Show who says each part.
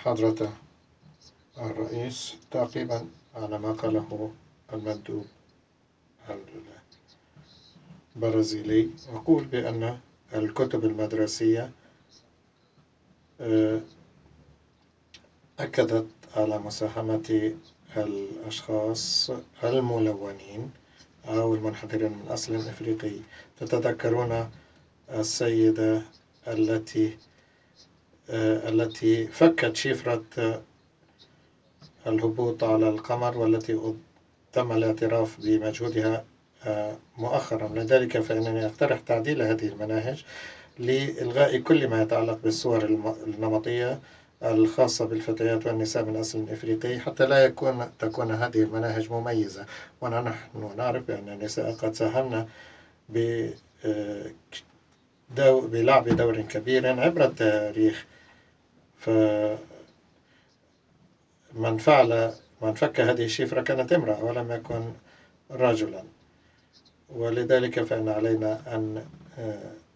Speaker 1: حضرة الرئيس، تعقيبا على ما قاله المندوب البرازيلي، أقول بأن الكتب المدرسية أكدت على مساهمة الأشخاص الملونين أو المنحدرين من أصل إفريقي. تتذكرون السيدة التي فكت شفرة الهبوط على القمر، والتي تم الاعتراف بمجهودها مؤخرا. لذلك فإنني أقترح تعديل هذه المناهج لإلغاء كل ما يتعلق بالصور النمطية الخاصة بالفتيات والنساء من أصل إفريقي، حتى لا تكون هذه المناهج مميزة. ونحن نعرف بأن النساء قد ساهمن بلعب دور كبير عبر التاريخ، فمن فك هذه الشفرة كانت امرأة ولم يكن رجلا. ولذلك فإن علينا أن